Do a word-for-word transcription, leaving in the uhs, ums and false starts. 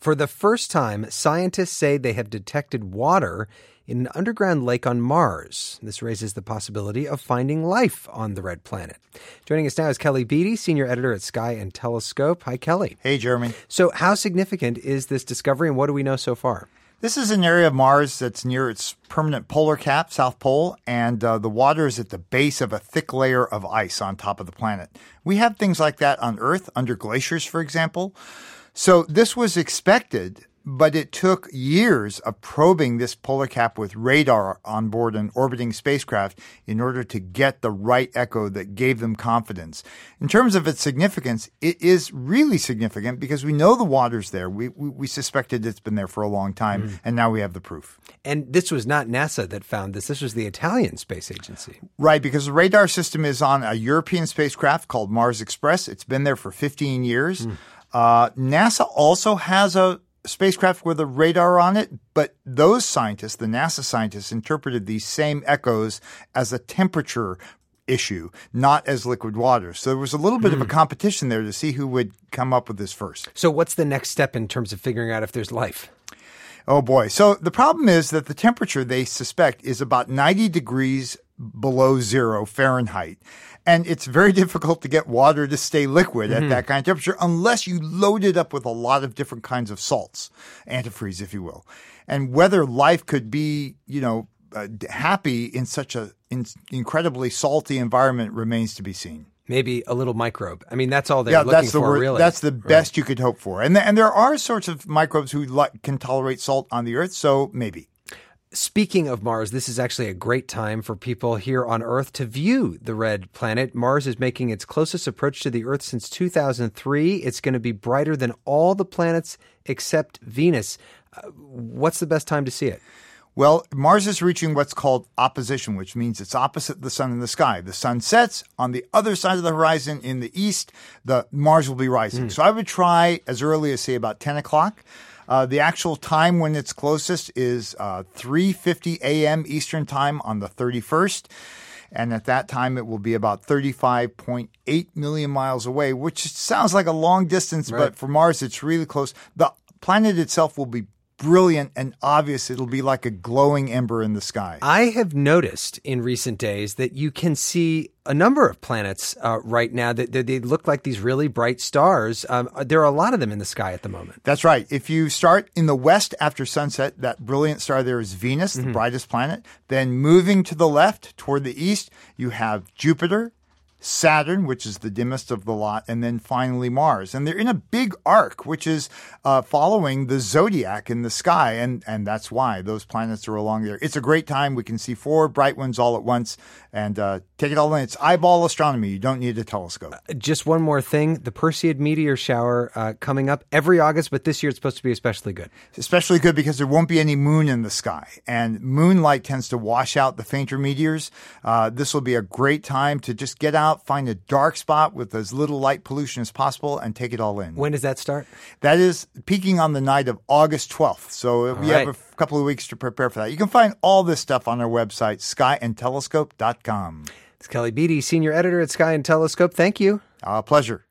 For the first time, scientists say they have detected water in an underground lake on Mars. This raises the possibility of finding life on the red planet. Joining us now is Kelly Beatty, senior editor at Sky and Telescope. Hi, Kelly. Hey, Jeremy. So how significant is this discovery, and what do we know so far? This is an area of Mars that's near its permanent polar cap, South Pole, and uh, the water is at the base of a thick layer of ice on top of the planet. We have things like that on Earth, under glaciers, for example. So this was expected, but it took years of probing this polar cap with radar on board an orbiting spacecraft in order to get the right echo that gave them confidence. In terms of its significance, it is really significant because we know the water's there. We we, we suspected it's been there for a long time, mm. and now we have the proof. And this was not NASA that found this. This was the Italian Space Agency. Right, because the radar system is on a European spacecraft called Mars Express. It's been there for fifteen years. Mm. Uh, NASA also has a spacecraft with a radar on it, but those scientists, the NASA scientists, interpreted these same echoes as a temperature issue, not as liquid water. So there was a little bit mm. of a competition there to see who would come up with this first. So what's the next step in terms of figuring out if there's life? Oh, boy. So the problem is that the temperature they suspect is about ninety degrees below zero Fahrenheit. And it's very difficult to get water to stay liquid mm-hmm. at that kind of temperature unless you load it up with a lot of different kinds of salts, antifreeze, if you will. And whether life could be, you know, uh, happy in such a in- incredibly salty environment remains to be seen. Maybe a little microbe. I mean, that's all they're yeah, looking that's the for, word, really. That's the right. best you could hope for. And, th- and there are sorts of microbes who li- can tolerate salt on the Earth, so maybe. Speaking of Mars, this is actually a great time for people here on Earth to view the red planet. Mars is making its closest approach to the Earth since two thousand three. It's going to be brighter than all the planets except Venus. Uh, what's the best time to see it? Well, Mars is reaching what's called opposition, which means it's opposite the sun in the sky. The sun sets on the other side of the horizon in the east. The Mars will be rising. Mm. So I would try as early as, say, about ten o'clock. Uh, the actual time when it's closest is uh, three fifty a.m. Eastern Time on the thirty-first. And at that time, it will be about thirty-five point eight million miles away, which sounds like a long distance, right. But for Mars, it's really close. The planet itself will be brilliant and obvious. It'll be like a glowing ember in the sky. I have noticed in recent days that you can see a number of planets uh, right now that, that they look like these really bright stars. Um, there are a lot of them in the sky at the moment. That's right. If you start in the west after sunset, that brilliant star there is Venus, the mm-hmm. brightest planet. Then moving to the left toward the east, you have Jupiter, Saturn, which is the dimmest of the lot, and then finally Mars. And they're in a big arc, which is uh, following the zodiac in the sky, and, and that's why those planets are along there. It's a great time. We can see four bright ones all at once, and uh, take it all in. It's eyeball astronomy. You don't need a telescope. Uh, just one more thing. The Perseid meteor shower uh, coming up every August, but this year it's supposed to be especially good. Especially good because there won't be any moon in the sky, and moonlight tends to wash out the fainter meteors. Uh, this will be a great time to just get out, find a dark spot with as little light pollution as possible, and take it all in. When does that start? That is peaking on the night of August twelfth. So all we right. have a couple of weeks to prepare for that. You can find all this stuff on our website, sky and telescope dot com. It's Kelly Beatty, senior editor at Sky and Telescope. Thank you. A uh, pleasure.